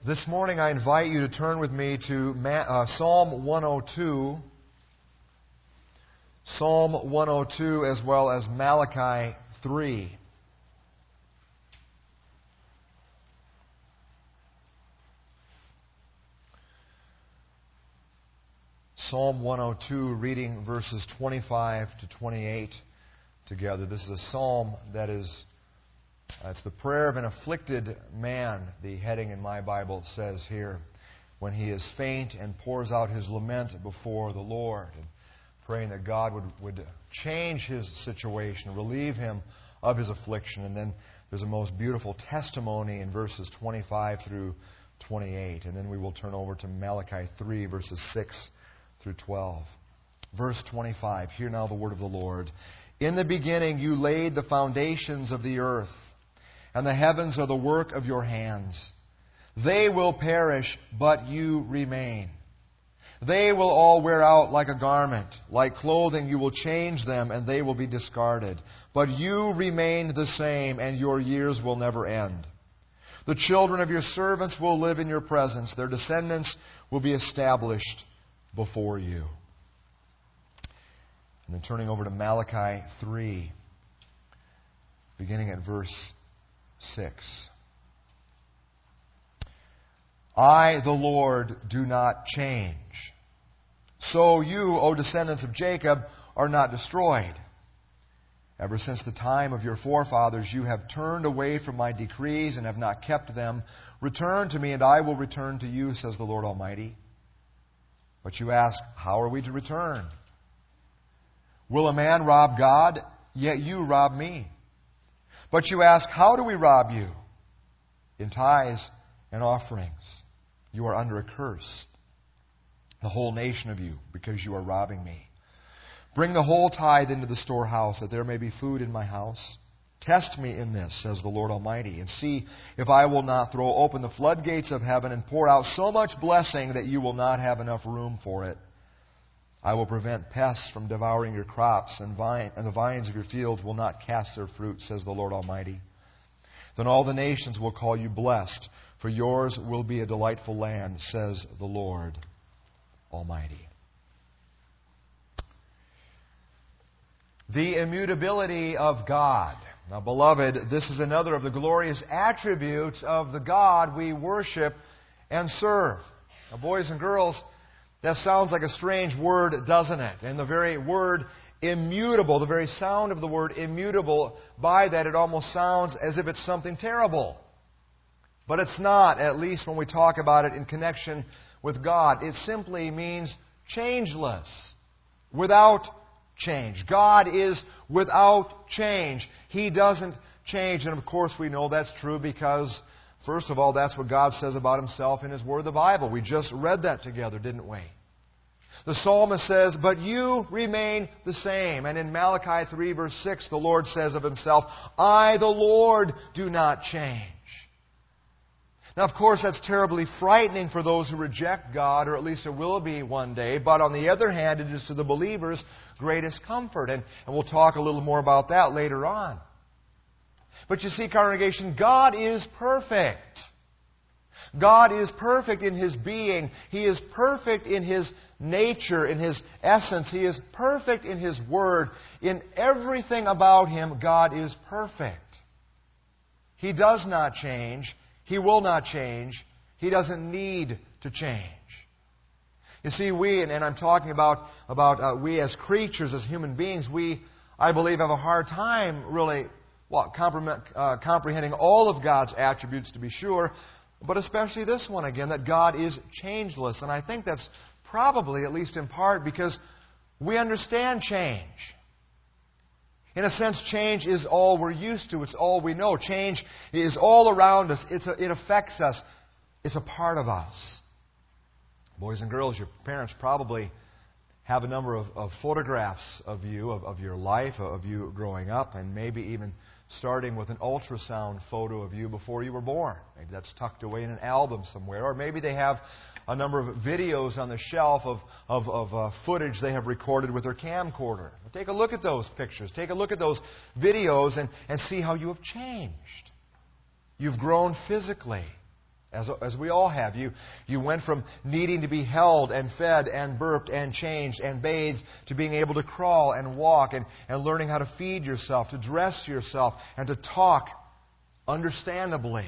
This morning I invite you to turn with me to Psalm 102, Psalm 102 as well as Malachi 3. Psalm 102, reading verses 25 to 28 together. This is a psalm that is it's the prayer of an afflicted man, the heading in my Bible says here, when he is faint and pours out his lament before the Lord, and praying that God would change his situation, relieve him of his affliction. And then there's a most beautiful testimony in verses 25 through 28. And then we will turn over to Malachi 3, verses 6 through 12. Verse 25, hear now the word of the Lord. In the beginning you laid the foundations of the earth, and the heavens are the work of your hands. They will perish, but you remain. They will all wear out like a garment. Like clothing you will change them, and they will be discarded. But you remain the same, and your years will never end. The children of your servants will live in your presence. Their descendants will be established before you. And then turning over to Malachi 3, beginning at verse 6. I, the Lord, do not change. So you, O descendants of Jacob, are not destroyed. Ever since the time of your forefathers, you have turned away from my decrees and have not kept them. Return to me, and I will return to you, says the Lord Almighty. But you ask, how are we to return? Will a man rob God? Yet you rob me. But you ask, how do we rob you? In tithes and offerings. You are under a curse, the whole nation of you, because you are robbing me. Bring the whole tithe into the storehouse, that there may be food in my house. Test me in this, says the Lord Almighty, and see if I will not throw open the floodgates of heaven and pour out so much blessing that you will not have enough room for it. I will prevent pests from devouring your crops, and the vines of your fields will not cast their fruit, says the Lord Almighty. Then all the nations will call you blessed, for yours will be a delightful land, says the Lord Almighty. The immutability of God. Now, beloved, this is another of the glorious attributes of the God we worship and serve. Now, boys and girls, that sounds like a strange word, doesn't it? And the very word immutable, the very sound of the word immutable, by that it almost sounds as if it's something terrible. But it's not, at least when we talk about it in connection with God. It simply means changeless, without change. God is without change. He doesn't change. And of course we know that's true because, first of all, that's what God says about Himself in His Word, the Bible. We just read that together, didn't we? The psalmist says, but you remain the same. And in Malachi 3, verse 6, the Lord says of Himself, I, the Lord, do not change. Now, of course, that's terribly frightening for those who reject God, or at least it will be one day. But on the other hand, it is to the believer's greatest comfort. And we'll talk a little more about that later on. But you see, congregation, God is perfect. God is perfect in His being. He is perfect in His nature, in His essence. He is perfect in His Word. In everything about Him, God is perfect. He does not change. He will not change. He doesn't need to change. You see, we, and I'm talking about we as creatures, as human beings, we, I believe, have a hard time really comprehending all of God's attributes, to be sure, but especially this one again, that God is changeless. And I think that's probably, at least in part, because we understand change. In a sense, change is all we're used to. It's all we know. Change is all around us. It affects us. It's a part of us. Boys and girls, your parents probably have a number of photographs of you, of your life, of you growing up, and maybe even starting with an ultrasound photo of you before you were born. Maybe that's tucked away in an album somewhere. Or maybe they have a number of videos on the shelf of footage they have recorded with their camcorder. Take a look at those pictures. Take a look at those videos and see how you have changed. You've grown physically. as we all have. You went from needing to be held and fed and burped and changed and bathed to being able to crawl and walk and learning how to feed yourself, to dress yourself, and to talk understandably.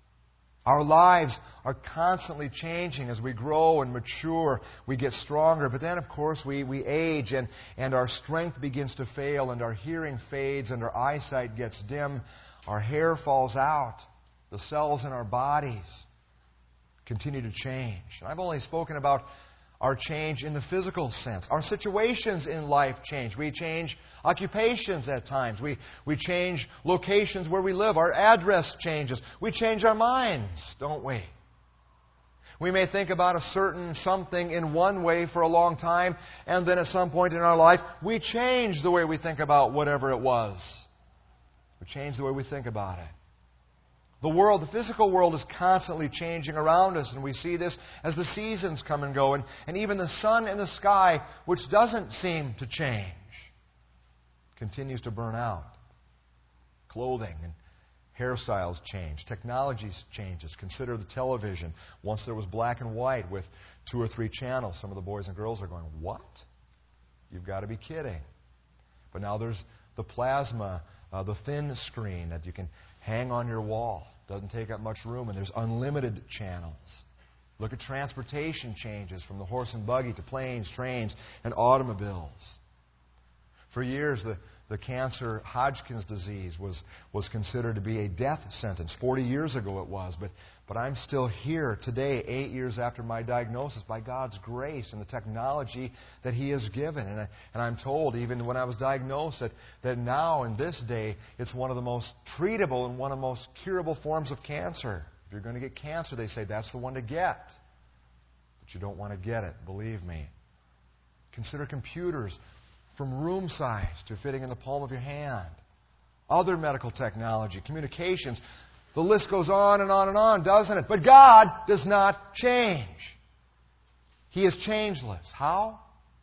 Our lives are constantly changing as we grow and mature. We get stronger. But then, of course, we age and our strength begins to fail and our hearing fades and our eyesight gets dim. Our hair falls out. The cells in our bodies continue to change. And I've only spoken about our change in the physical sense. Our situations in life change. We change occupations at times. We change locations where we live. Our address changes. We change our minds, don't we? We may think about a certain something in one way for a long time, and then at some point in our life, we change the way we think about whatever it was. We change the way we think about it. The world, the physical world, is constantly changing around us, and we see this as the seasons come and go, and even the sun in the sky, which doesn't seem to change, continues to burn out. Clothing and hairstyles change. Technology changes. Consider the television. Once there was black and white with 2 or 3 channels. Some of the boys and girls are going, "What? You've got to be kidding." But now there's the plasma, the thin screen that you can hang on your wall. Doesn't take up much room, and there's unlimited channels. Look at transportation changes from the horse and buggy to planes, trains, and automobiles. For years, the cancer Hodgkin's disease was considered to be a death sentence. 40 years ago it was, but I'm still here today, 8 years after my diagnosis, by God's grace and the technology that He has given. And I'm told, even when I was diagnosed, that now in this day, it's one of the most treatable and one of the most curable forms of cancer. If you're going to get cancer, they say that's the one to get. But you don't want to get it, believe me. Consider computers. From room size to fitting in the palm of your hand. Other medical technology, communications. The list goes on and on and on, doesn't it? But God does not change. He is changeless. How?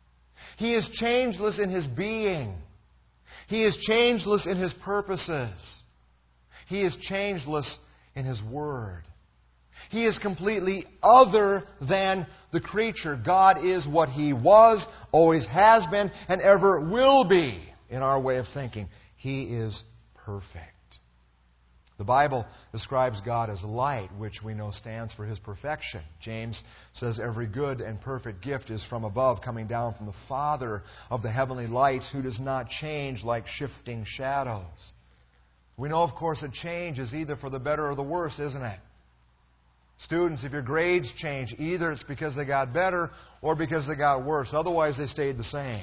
He is changeless in His being. He is changeless in His purposes. He is changeless in His Word. He is completely other than the creature. God is what He was, always has been, and ever will be in our way of thinking. He is perfect. The Bible describes God as light, which we know stands for His perfection. James says every good and perfect gift is from above, coming down from the Father of the heavenly lights, who does not change like shifting shadows. We know, of course, that change is either for the better or the worse, isn't it? Students, if your grades change, either it's because they got better or because they got worse. Otherwise, they stayed the same.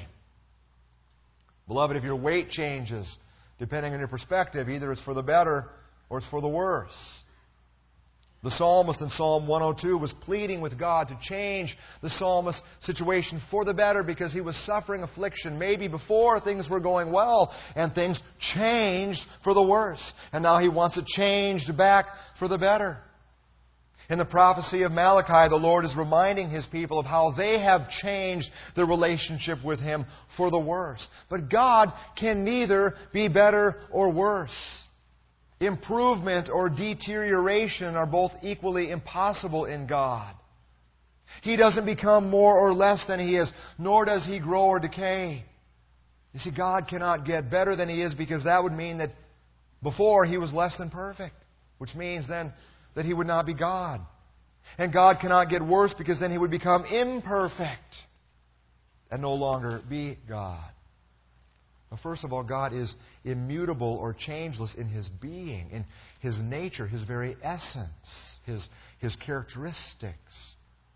Beloved, if your weight changes, depending on your perspective, either it's for the better or it's for the worse. The psalmist in Psalm 102 was pleading with God to change the psalmist's situation for the better because he was suffering affliction. Maybe before things were going well and things changed for the worse. And now he wants it changed back for the better. In the prophecy of Malachi, the Lord is reminding His people of how they have changed their relationship with Him for the worse. But God can neither be better or worse. Improvement or deterioration are both equally impossible in God. He doesn't become more or less than He is, nor does He grow or decay. You see, God cannot get better than He is because that would mean that before He was less than perfect, which means then that He would not be God. And God cannot get worse because then He would become imperfect and no longer be God. Well, first of all, God is immutable or changeless in His being, in His nature, His very essence, His characteristics.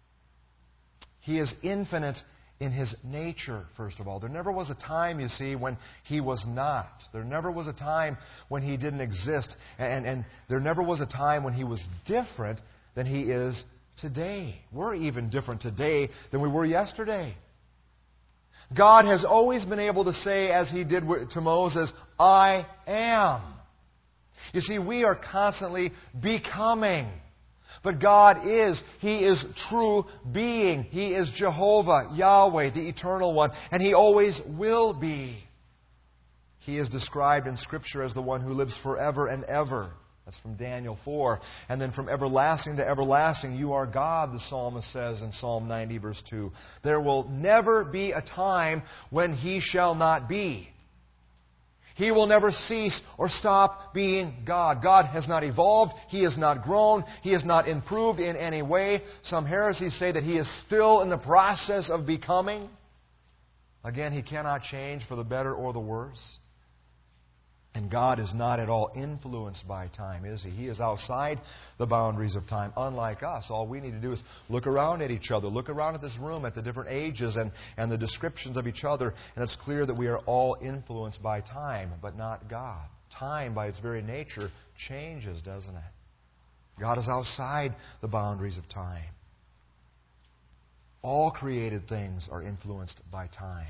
He is infinite in His nature, first of all. There never was a time, you see, when He was not. There never was a time when He didn't exist. And there never was a time when He was different than He is today. We're even different today than we were yesterday. God has always been able to say, as He did to Moses, "I am." You see, we are constantly becoming. But God is. He is true being. He is Jehovah, Yahweh, the Eternal One. And He always will be. He is described in Scripture as the one who lives forever and ever. That's from Daniel 4. And then from everlasting to everlasting, you are God, the psalmist says in Psalm 90, verse 2. There will never be a time when He shall not be. He will never cease or stop being God. God has not evolved. He has not grown. He has not improved in any way. Some heresies say that He is still in the process of becoming. Again, He cannot change for the better or the worse. And God is not at all influenced by time, is He? He is outside the boundaries of time, unlike us. All we need to do is look around at each other, look around at this room, at the different ages and the descriptions of each other, and it's clear that we are all influenced by time, but not God. Time, by its very nature, changes, doesn't it? God is outside the boundaries of time. All created things are influenced by time.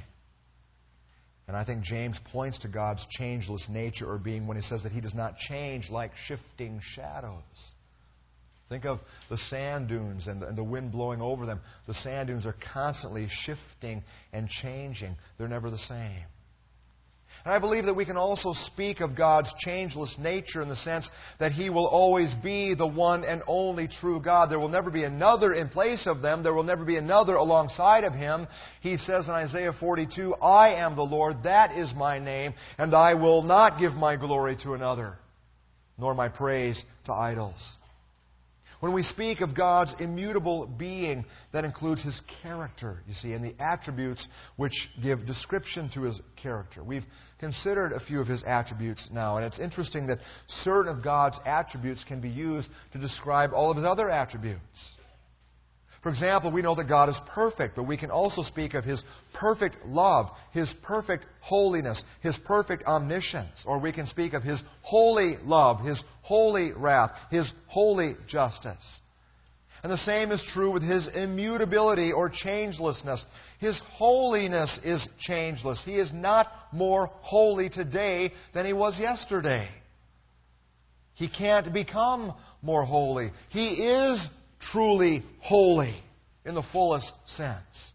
And I think James points to God's changeless nature or being when he says that He does not change like shifting shadows. Think of the sand dunes and the wind blowing over them. The sand dunes are constantly shifting and changing. They're never the same. And I believe that we can also speak of God's changeless nature in the sense that He will always be the one and only true God. There will never be another in place of them. There will never be another alongside of Him. He says in Isaiah 42, I am the Lord, that is my name, and I will not give my glory to another, nor my praise to idols. When we speak of God's immutable being, that includes His character, you see, and the attributes which give description to His character. We've considered a few of His attributes now, and it's interesting that certain of God's attributes can be used to describe all of His other attributes. For example, we know that God is perfect, but we can also speak of His perfect love, His perfect holiness, His perfect omniscience. Or we can speak of His holy love, His holy wrath, His holy justice. And the same is true with His immutability or changelessness. His holiness is changeless. He is not more holy today than He was yesterday. He can't become more holy. He is truly holy in the fullest sense.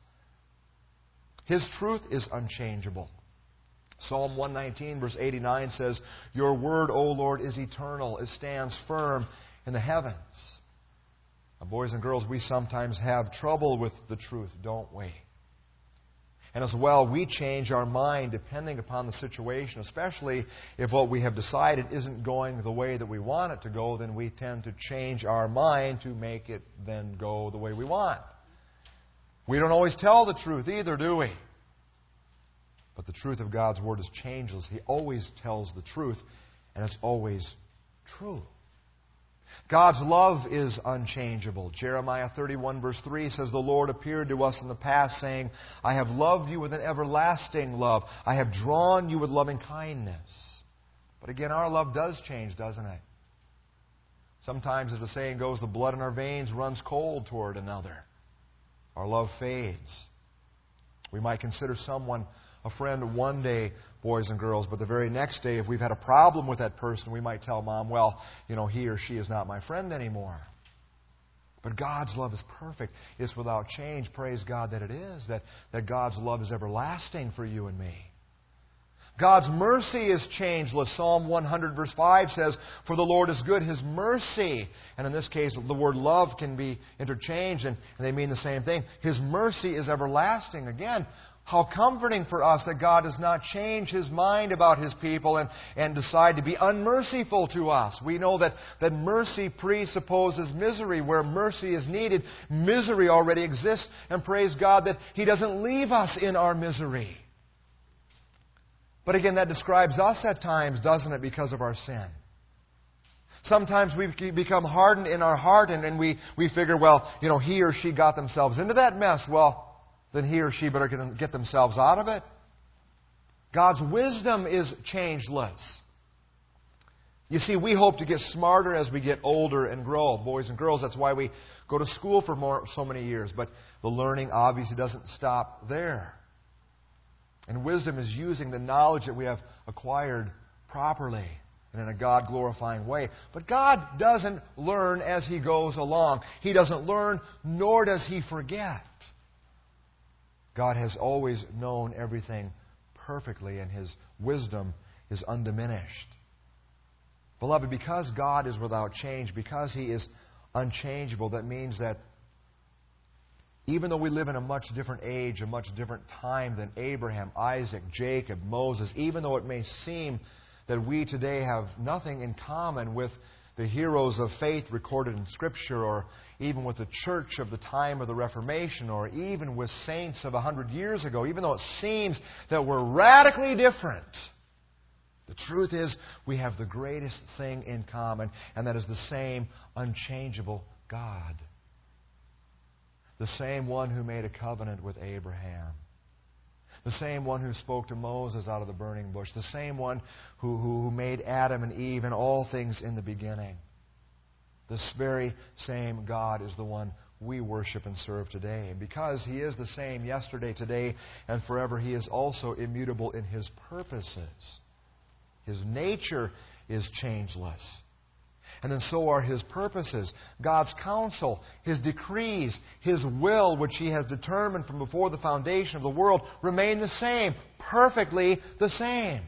His truth is unchangeable. Psalm 119, verse 89 says, Your word, O Lord, is eternal. It stands firm in the heavens. Now, boys and girls, we sometimes have trouble with the truth, don't we? And as well, we change our mind depending upon the situation, especially if what we have decided isn't going the way that we want it to go, then we tend to change our mind to make it then go the way we want. We don't always tell the truth either, do we? But the truth of God's Word is changeless. He always tells the truth, and it's always true. God's love is unchangeable. Jeremiah 31 verse 3 says, The Lord appeared to us in the past, saying, I have loved you with an everlasting love. I have drawn you with loving kindness. But again, our love does change, doesn't it? Sometimes, as the saying goes, the blood in our veins runs cold toward another. Our love fades. We might consider someone a friend one day, boys and girls, but the very next day, if we've had a problem with that person, we might tell Mom, well, he or she is not my friend anymore. But God's love is perfect. It's without change. Praise God that it is, that God's love is everlasting for you and me. God's mercy is changeless. Psalm 100 verse 5 says, For the Lord is good, His mercy. And in this case, the word love can be interchanged, and they mean the same thing. His mercy is everlasting. Again, how comforting for us that God does not change His mind about His people and decide to be unmerciful to us. We know that mercy presupposes misery. Where mercy is needed, misery already exists. And praise God that He doesn't leave us in our misery. But again, that describes us at times, doesn't it, because of our sin. Sometimes we become hardened in our heart and we figure, well, he or she got themselves into that mess. Well, then he or she better get themselves out of it. God's wisdom is changeless. You see, we hope to get smarter as we get older and grow. Boys and girls, that's why we go to school for so many years. But the learning obviously doesn't stop there. And wisdom is using the knowledge that we have acquired properly and in a God-glorifying way. But God doesn't learn as He goes along. He doesn't learn, nor does He forget. God has always known everything perfectly, and His wisdom is undiminished. Beloved, because God is without change, because He is unchangeable, that means that even though we live in a much different age, a much different time than Abraham, Isaac, Jacob, Moses, even though it may seem that we today have nothing in common with the heroes of faith recorded in Scripture, or even with the church of the time of the Reformation, or even with saints of 100 years ago, even though it seems that we're radically different, the truth is we have the greatest thing in common, and that is the same unchangeable God. The same one who made a covenant with Abraham. The same one who spoke to Moses out of the burning bush. The same one who made Adam and Eve and all things in the beginning. This very same God is the one we worship and serve today. And because He is the same yesterday, today, and forever, He is also immutable in His purposes. His nature is changeless. And then so are His purposes. God's counsel, His decrees, His will, which He has determined from before the foundation of the world, remain the same, perfectly the same.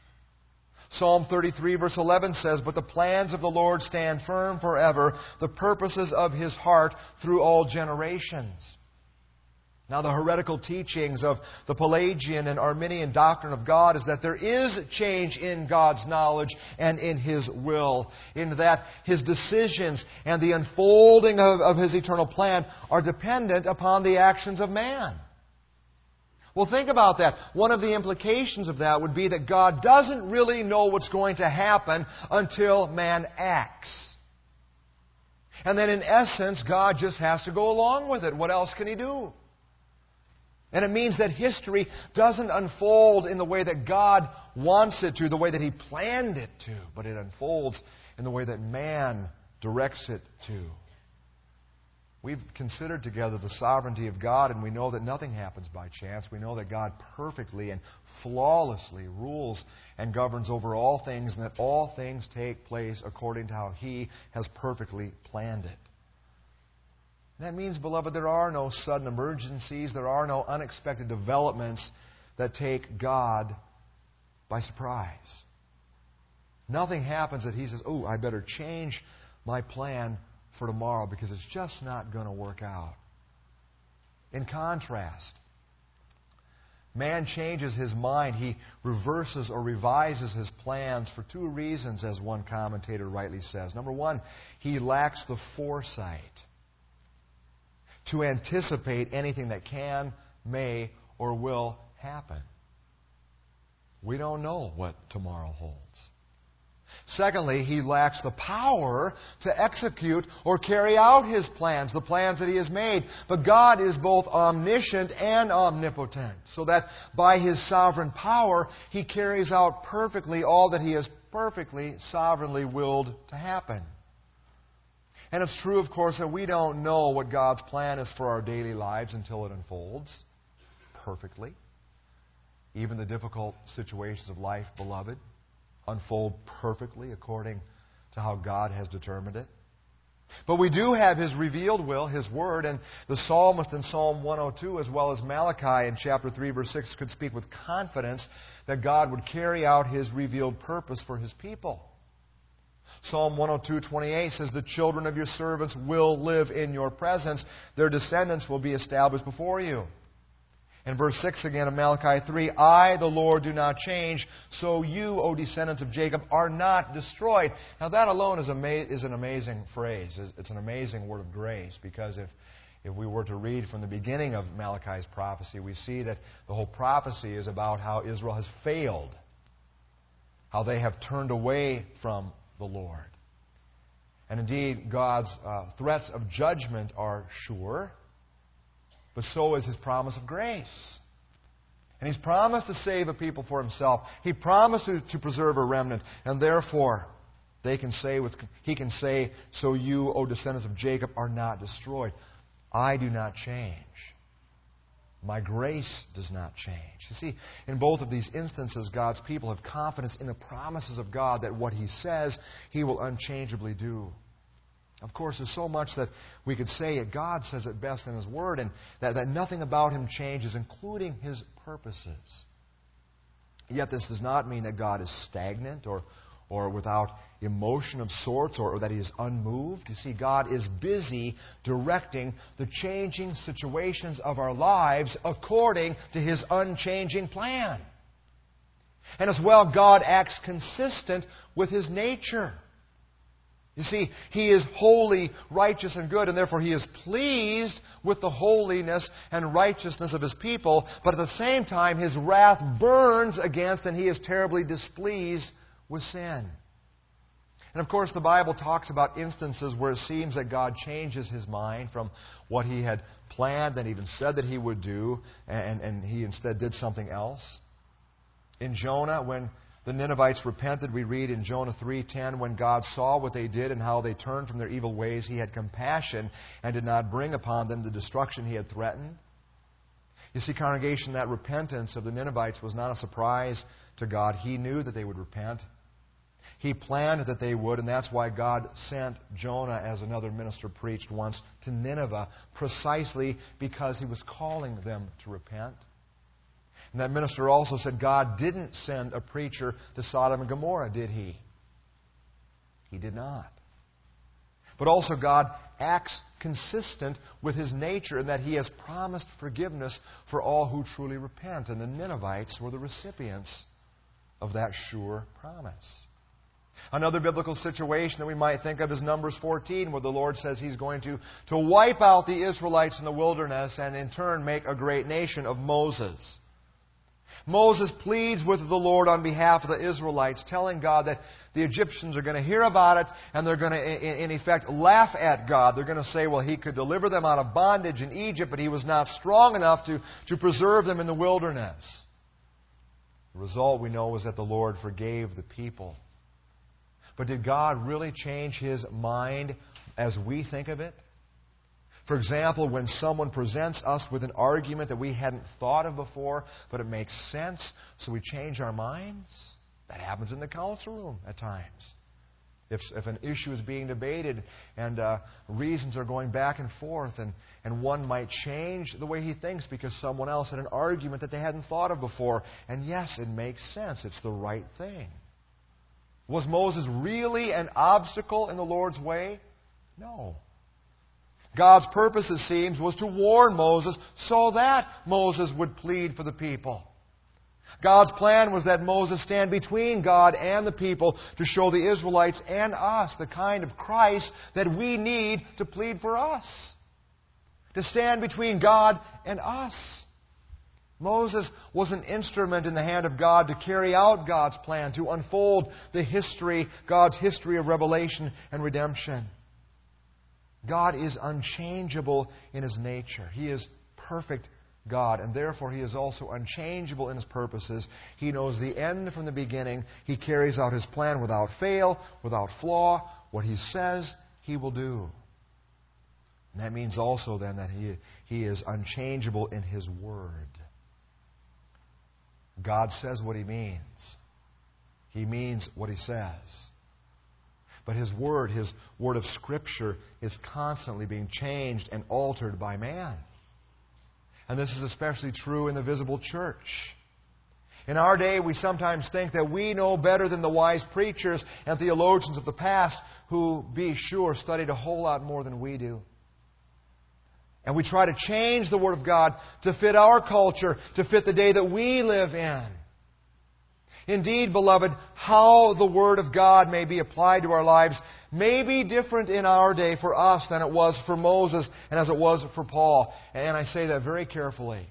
Psalm 33 verse 11 says, "But the plans of the Lord stand firm forever, the purposes of His heart through all generations." Now, the heretical teachings of the Pelagian and Arminian doctrine of God is that there is change in God's knowledge and in His will, in that His decisions and the unfolding of His eternal plan are dependent upon the actions of man. Well, think about that. One of the implications of that would be that God doesn't really know what's going to happen until man acts. And then, in essence, God just has to go along with it. What else can He do? And it means that history doesn't unfold in the way that God wants it to, the way that He planned it to, but it unfolds in the way that man directs it to. We've considered together the sovereignty of God, and we know that nothing happens by chance. We know that God perfectly and flawlessly rules and governs over all things, and that all things take place according to how He has perfectly planned it. That means, beloved, there are no sudden emergencies. There are no unexpected developments that take God by surprise. Nothing happens that He says, "Oh, I better change my plan for tomorrow because it's just not going to work out." In contrast, man changes his mind. He reverses or revises his plans for two reasons, as one commentator rightly says. Number one, he lacks the foresight to anticipate anything that can, may, or will happen. We don't know what tomorrow holds. Secondly, he lacks the power to execute or carry out his plans, the plans that he has made. But God is both omniscient and omnipotent, so that by His sovereign power, He carries out perfectly all that He has perfectly, sovereignly willed to happen. And it's true, of course, that we don't know what God's plan is for our daily lives until it unfolds perfectly. Even the difficult situations of life, beloved, unfold perfectly according to how God has determined it. But we do have His revealed will, His Word, and the psalmist in Psalm 102 as well as Malachi in chapter 3 verse 6 could speak with confidence that God would carry out His revealed purpose for His people. Psalm 102:28 says, "The children of your servants will live in your presence. Their descendants will be established before you." And verse 6 again of Malachi 3, "I, the Lord, do not change, so you, O descendants of Jacob, are not destroyed." Now that alone is an amazing phrase. It's an amazing word of grace, because if we were to read from the beginning of Malachi's prophecy, we see that the whole prophecy is about how Israel has failed, how they have turned away from the Lord. And indeed, God's threats of judgment are sure, but so is His promise of grace. And He's promised to save a people for Himself. He promised to preserve a remnant, and therefore He can say, "So you, O descendants of Jacob, are not destroyed." I do not change. My grace does not change. You see, in both of these instances, God's people have confidence in the promises of God that what He says, He will unchangeably do. Of course, there's so much that we could say that God says it best in His Word, and that nothing about Him changes, including His purposes. Yet this does not mean that God is stagnant or without emotion of sorts or that He is unmoved. You see, God is busy directing the changing situations of our lives according to His unchanging plan. And as well, God acts consistent with His nature. You see, He is holy, righteous, and good, and therefore He is pleased with the holiness and righteousness of His people, but at the same time, His wrath burns against and He is terribly displeased with sin. And of course, the Bible talks about instances where it seems that God changes His mind from what He had planned and even said that He would do, and He instead did something else. In Jonah, when the Ninevites repented, we read in Jonah 3:10, when God saw what they did and how they turned from their evil ways, He had compassion and did not bring upon them the destruction He had threatened. You see, congregation, that repentance of the Ninevites was not a surprise to God. He knew that they would repent. He planned that they would, and that's why God sent Jonah, as another minister preached once, to Nineveh, precisely because He was calling them to repent. And that minister also said God didn't send a preacher to Sodom and Gomorrah, did He? He did not. But also God acts consistent with His nature in that He has promised forgiveness for all who truly repent. And the Ninevites were the recipients of that sure promise. Another biblical situation that we might think of is Numbers 14, where the Lord says He's going to wipe out the Israelites in the wilderness and in turn make a great nation of Moses. Moses pleads with the Lord on behalf of the Israelites, telling God that the Egyptians are going to hear about it and they're going to, in effect, laugh at God. They're going to say, well, He could deliver them out of bondage in Egypt, but He was not strong enough to preserve them in the wilderness. The result, we know, was that the Lord forgave the people. But did God really change His mind as we think of it? For example, when someone presents us with an argument that we hadn't thought of before, but it makes sense, so we change our minds. That happens in the council room at times. If an issue is being debated and reasons are going back and forth, and one might change the way he thinks because someone else had an argument that they hadn't thought of before. And yes, it makes sense. It's the right thing. Was Moses really an obstacle in the Lord's way? No. God's purpose, it seems, was to warn Moses so that Moses would plead for the people. God's plan was that Moses stand between God and the people to show the Israelites and us the kind of Christ that we need to plead for us. To stand between God and us. Moses was an instrument in the hand of God to carry out God's plan, to unfold the history, God's history of revelation and redemption. God is unchangeable in His nature. He is perfect God, and therefore He is also unchangeable in His purposes. He knows the end from the beginning. He carries out His plan without fail, without flaw. What He says, He will do. And that means also then that He is unchangeable in His Word. God says what He means. He means what He says. But His Word of Scripture, is constantly being changed and altered by man. And this is especially true in the visible church. In our day, we sometimes think that we know better than the wise preachers and theologians of the past who, be sure, studied a whole lot more than we do. And we try to change the Word of God to fit our culture, to fit the day that we live in. Indeed, beloved, how the Word of God may be applied to our lives may be different in our day for us than it was for Moses and as it was for Paul. And I say that very carefully.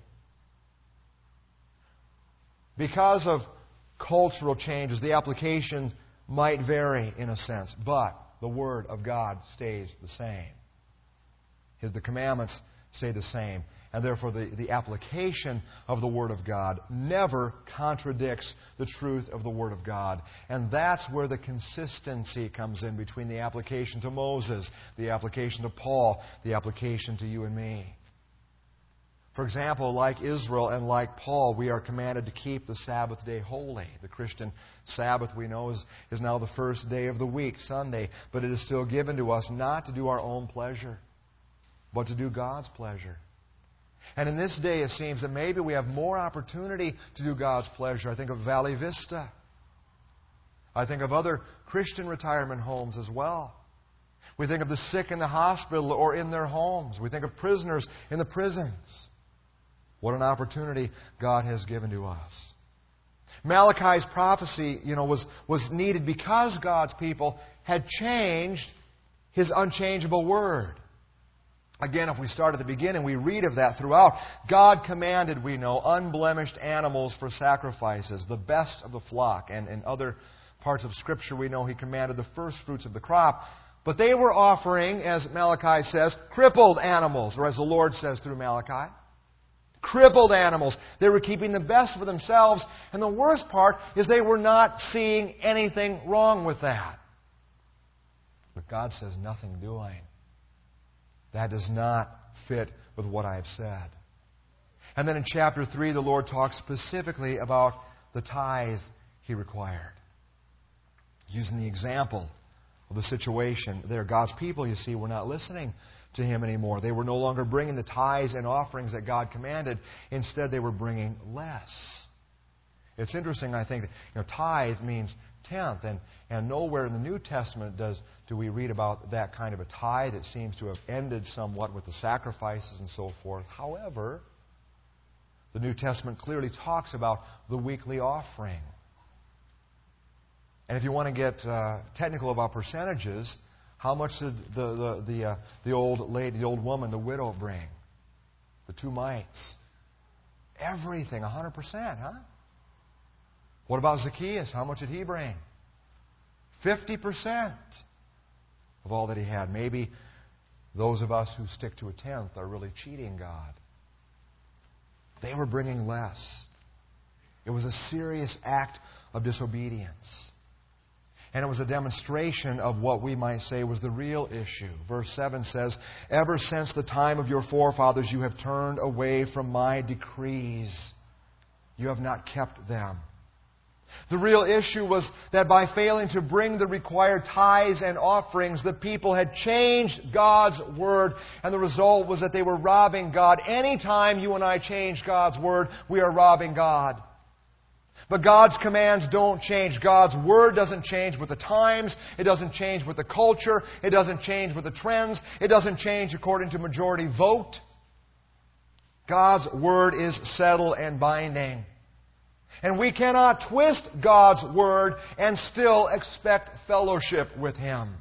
Because of cultural changes, the application might vary in a sense, but the Word of God stays the same. The commandments stay the same. And therefore, the application of the Word of God never contradicts the truth of the Word of God. And that's where the consistency comes in between the application to Moses, the application to Paul, the application to you and me. For example, like Israel and like Paul, we are commanded to keep the Sabbath day holy. The Christian Sabbath, we know, is now the first day of the week, Sunday. But it is still given to us not to do our own pleasure, but to do God's pleasure. And in this day, it seems that maybe we have more opportunity to do God's pleasure. I think of Valley Vista. I think of other Christian retirement homes as well. We think of the sick in the hospital or in their homes. We think of prisoners in the prisons. What an opportunity God has given to us. Malachi's prophecy, was needed because God's people had changed His unchangeable Word. Again, if we start at the beginning, we read of that throughout. God commanded, we know, unblemished animals for sacrifices, the best of the flock. And in other parts of Scripture, we know He commanded the first fruits of the crop. But they were offering, as Malachi says, crippled animals, or as the Lord says through Malachi, crippled animals. They were keeping the best for themselves. And the worst part is they were not seeing anything wrong with that. But God says, nothing doing. That does not fit with what I have said. And then in chapter 3, the Lord talks specifically about the tithe He required. Using the example of the situation there. God's people, you see, were not listening to Him anymore. They were no longer bringing the tithes and offerings that God commanded. Instead, they were bringing less. It's interesting, I think, that tithe means tenth, and nowhere in the New Testament do we read about that kind of a tithe. It seems to have ended somewhat with the sacrifices and so forth. However, the New Testament clearly talks about the weekly offering. And if you want to get technical about percentages, how much did the old lady, the old woman, the widow bring? The 2 mites. Everything, 100%, huh? What about Zacchaeus? How much did he bring? 50% of all that he had. Maybe those of us who stick to a tenth are really cheating God. They were bringing less. It was a serious act of disobedience. And it was a demonstration of what we might say was the real issue. Verse 7 says, "Ever since the time of your forefathers you have turned away from my decrees. You have not kept them." The real issue was that by failing to bring the required tithes and offerings, the people had changed God's Word, and the result was that they were robbing God. Anytime you and I change God's Word, we are robbing God. But God's commands don't change. God's Word doesn't change with the times. It doesn't change with the culture. It doesn't change with the trends. It doesn't change according to majority vote. God's Word is settled and binding. And we cannot twist God's Word and still expect fellowship with Him.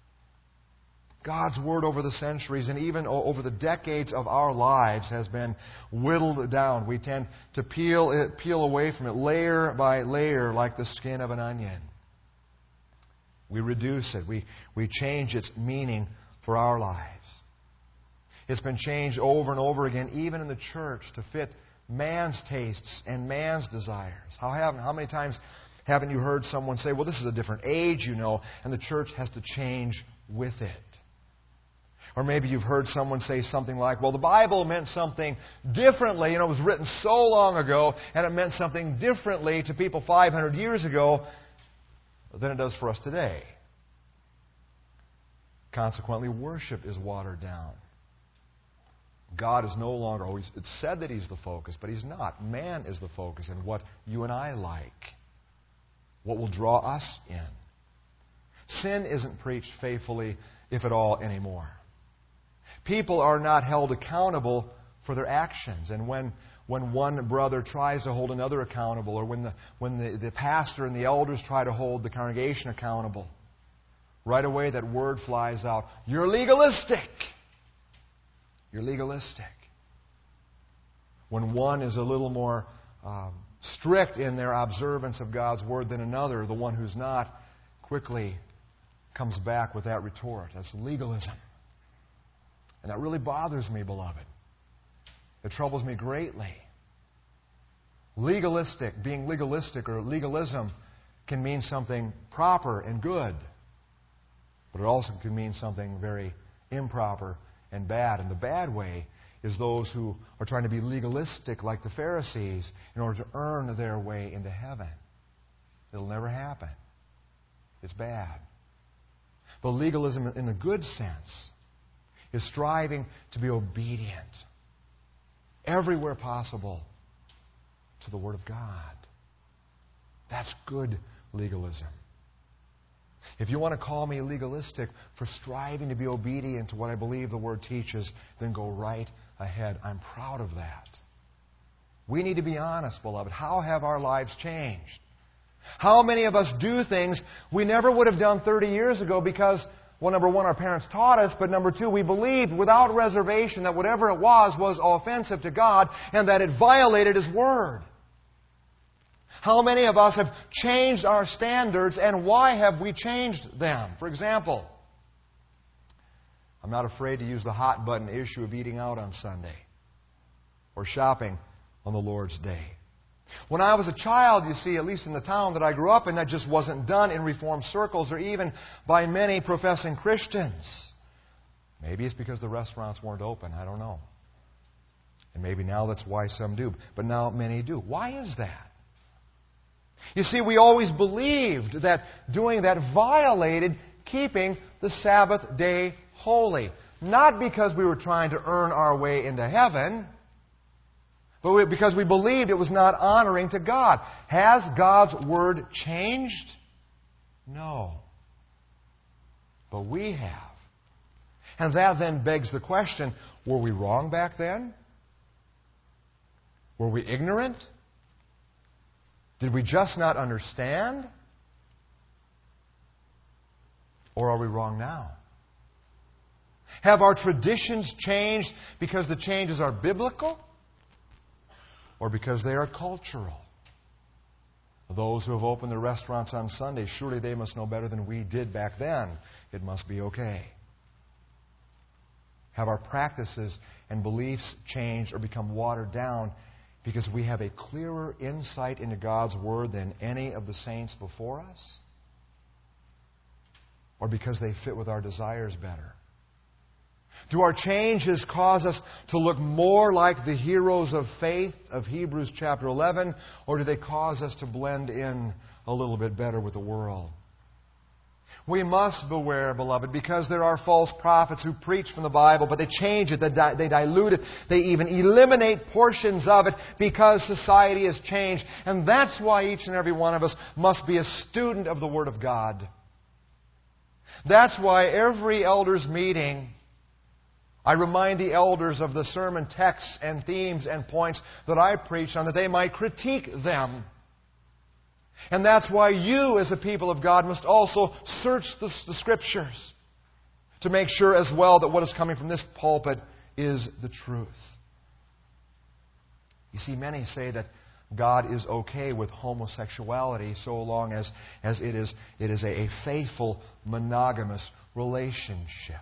God's Word over the centuries and even over the decades of our lives has been whittled down. We tend to peel away from it layer by layer like the skin of an onion. We reduce it. We change its meaning for our lives. It's been changed over and over again, even in the church, to fit man's tastes and man's desires. How many times haven't you heard someone say, well, this is a different age, and the church has to change with it? Or maybe you've heard someone say something like, well, the Bible meant something differently. It was written so long ago, and it meant something differently to people 500 years ago than it does for us today. Consequently, worship is watered down. God is no longer always, it's said that He's the focus, but He's not. Man is the focus, and what you and I like, what will draw us in. Sin isn't preached faithfully, if at all, anymore. People are not held accountable for their actions. And when one brother tries to hold another accountable, or when the pastor and the elders try to hold the congregation accountable, right away that word flies out, "You're legalistic." You're legalistic. When one is a little more strict in their observance of God's Word than another, the one who's not quickly comes back with that retort. That's legalism. And that really bothers me, beloved. It troubles me greatly. Being legalistic or legalism can mean something proper and good, but it also can mean something very improper and bad. And the bad way is those who are trying to be legalistic like the Pharisees in order to earn their way into heaven. It'll never happen. It's bad. But legalism in the good sense is striving to be obedient everywhere possible to the Word of God. That's good legalism. If you want to call me legalistic for striving to be obedient to what I believe the Word teaches, then go right ahead. I'm proud of that. We need to be honest, beloved. How have our lives changed? How many of us do things we never would have done 30 years ago because, well, number one, our parents taught us, but number two, we believed without reservation that whatever it was offensive to God and that it violated His Word? How many of us have changed our standards, and why have we changed them? For example, I'm not afraid to use the hot button issue of eating out on Sunday or shopping on the Lord's Day. When I was a child, you see, at least in the town that I grew up in, that just wasn't done in Reformed circles or even by many professing Christians. Maybe it's because the restaurants weren't open. I don't know. And maybe now that's why some do. But now many do. Why is that? You see, we always believed that doing that violated keeping the Sabbath day holy. Not because we were trying to earn our way into heaven, but because we believed it was not honoring to God. Has God's Word changed? No. But we have. And that then begs the question, were we wrong back then? Were we ignorant? Did we just not understand? Or are we wrong now? Have our traditions changed because the changes are biblical? Or because they are cultural? Those who have opened their restaurants on Sunday, surely they must know better than we did back then. It must be okay. Have our practices and beliefs changed or become watered down because we have a clearer insight into God's Word than any of the saints before us? Or because they fit with our desires better? Do our changes cause us to look more like the heroes of faith of Hebrews chapter 11, or do they cause us to blend in a little bit better with the world? We must beware, beloved, because there are false prophets who preach from the Bible, but they change it, they dilute it, they even eliminate portions of it because society has changed. And that's why each and every one of us must be a student of the Word of God. That's why every elders' meeting, I remind the elders of the sermon texts and themes and points that I preach on, that they might critique them. And that's why you, as a people of God, must also search the Scriptures to make sure as well that what is coming from this pulpit is the truth. You see, many say that God is okay with homosexuality so long as it is a faithful, monogamous relationship.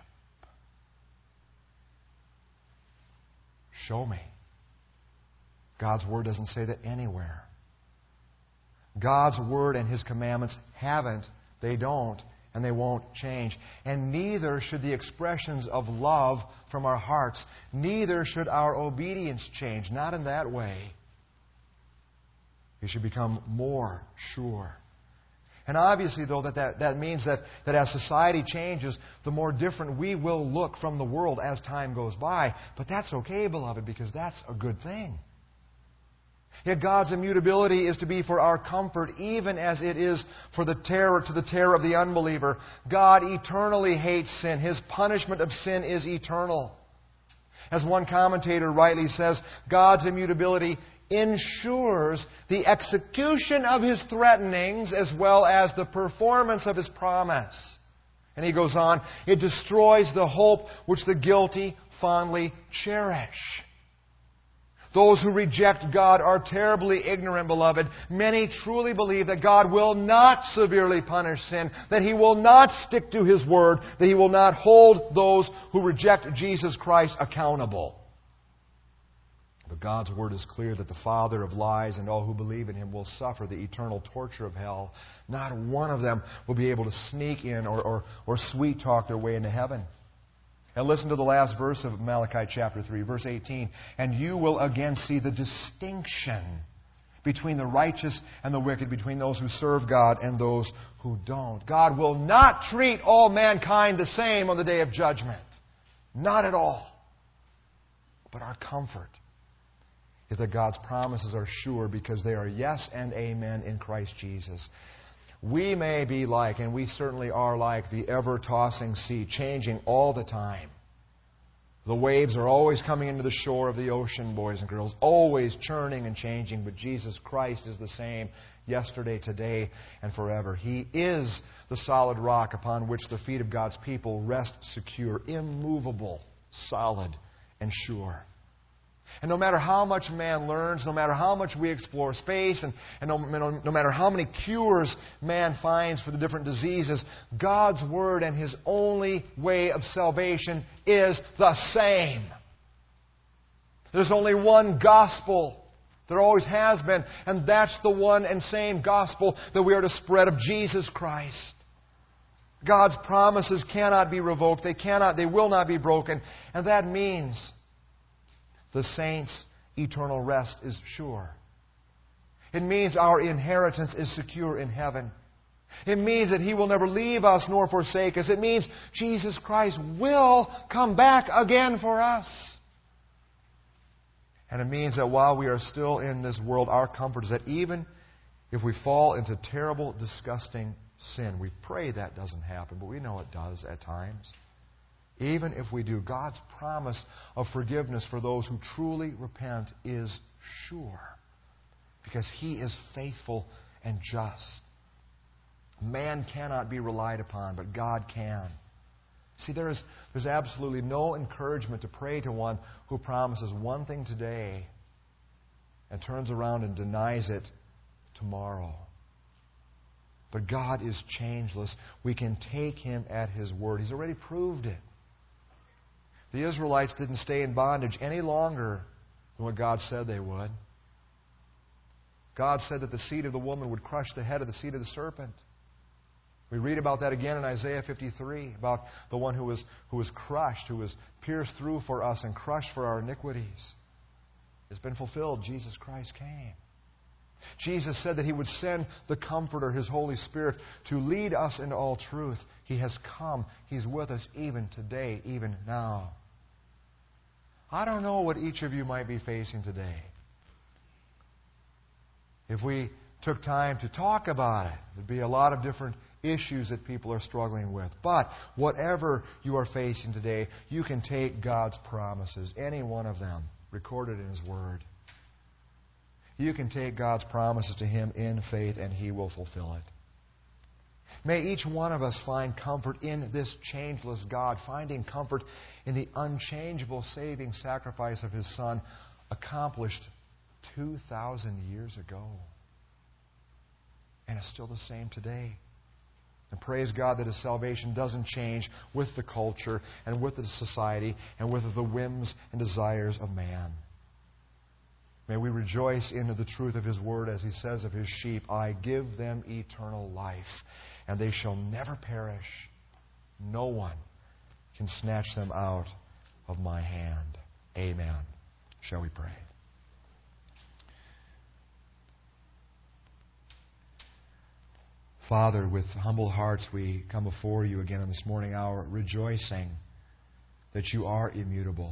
Show me. God's Word doesn't say that anywhere. God's Word and His commandments haven't, they don't, and they won't change. And neither should the expressions of love from our hearts, neither should our obedience change. Not in that way. It should become more sure. And obviously, though, that means that as society changes, the more different we will look from the world as time goes by. But that's okay, beloved, because that's a good thing. Yet God's immutability is to be for our comfort, even as it is for the terror of the unbeliever. God eternally hates sin. His punishment of sin is eternal. As one commentator rightly says, God's immutability ensures the execution of His threatenings as well as the performance of His promise. And he goes on, it destroys the hope which the guilty fondly cherish. Those who reject God are terribly ignorant, beloved. Many truly believe that God will not severely punish sin, that He will not stick to His Word, that He will not hold those who reject Jesus Christ accountable. But God's Word is clear that the father of lies and all who believe in Him will suffer the eternal torture of hell. Not one of them will be able to sneak in or sweet talk their way into heaven. And listen to the last verse of Malachi chapter 3, verse 18. And you will again see the distinction between the righteous and the wicked, between those who serve God and those who don't. God will not treat all mankind the same on the day of judgment. Not at all. But our comfort is that God's promises are sure because they are yes and amen in Christ Jesus. we may be like, and we certainly are like, the ever-tossing sea, changing all the time. The waves are always coming into the shore of the ocean, boys and girls, always churning and changing, but Jesus Christ is the same yesterday, today, and forever. He is the solid rock upon which the feet of God's people rest secure, immovable, solid, and sure. And no matter how much man learns, no matter how much we explore space, and no matter how many cures man finds for the different diseases, God's Word and His only way of salvation is the same. There's only one gospel. There always has been. And that's the one and same gospel that we are to spread of Jesus Christ. God's promises cannot be revoked. They will not be broken. And that means the saints' eternal rest is sure. It means our inheritance is secure in heaven. It means that He will never leave us nor forsake us. It means Jesus Christ will come back again for us. And it means that while we are still in this world, our comfort is that even if we fall into terrible, disgusting sin, we pray that doesn't happen, but we know it does at times. Even if we do, God's promise of forgiveness for those who truly repent is sure, because He is faithful and just. Man cannot be relied upon, but God can. See, there's absolutely no encouragement to pray to one who promises one thing today and turns around and denies it tomorrow. But God is changeless. We can take Him at His word. He's already proved it. The Israelites didn't stay in bondage any longer than what God said they would. God said that the seed of the woman would crush the head of the seed of the serpent. We read about that again in Isaiah 53, about the one who was crushed, who was pierced through for us and crushed for our iniquities. It's been fulfilled. Jesus Christ came. Jesus said that He would send the Comforter, His Holy Spirit, to lead us into all truth. He has come. He's with us even today, even now. I don't know what each of you might be facing today. If we took time to talk about it, there'd be a lot of different issues that people are struggling with. But whatever you are facing today, you can take God's promises, any one of them, recorded in His Word. You can take God's promises to Him in faith, and He will fulfill it. May each one of us find comfort in this changeless God, finding comfort in the unchangeable saving sacrifice of His Son, accomplished 2,000 years ago. And it's still the same today. And praise God that His salvation doesn't change with the culture and with the society and with the whims and desires of man. May we rejoice in the truth of His Word as He says of His sheep, I give them eternal life, and they shall never perish. No one can snatch them out of my hand. Amen. Shall we pray? Father, with humble hearts we come before You again in this morning hour, rejoicing that You are immutable,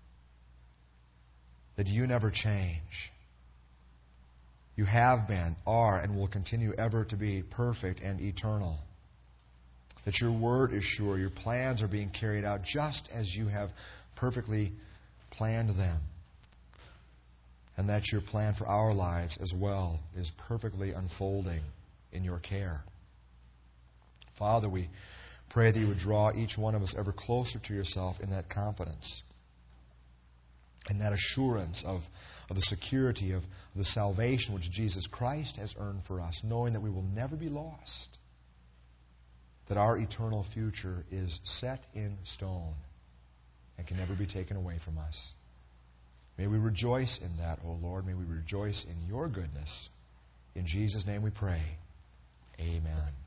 that You never change. You have been, are, and will continue ever to be perfect and eternal. That Your word is sure, Your plans are being carried out just as You have perfectly planned them. And that Your plan for our lives as well is perfectly unfolding in Your care. Father, we pray that You would draw each one of us ever closer to Yourself in that confidence and that assurance of the security of the salvation which Jesus Christ has earned for us, knowing that we will never be lost, that our eternal future is set in stone and can never be taken away from us. May we rejoice in that, O Lord. May we rejoice in Your goodness. In Jesus' name we pray. Amen.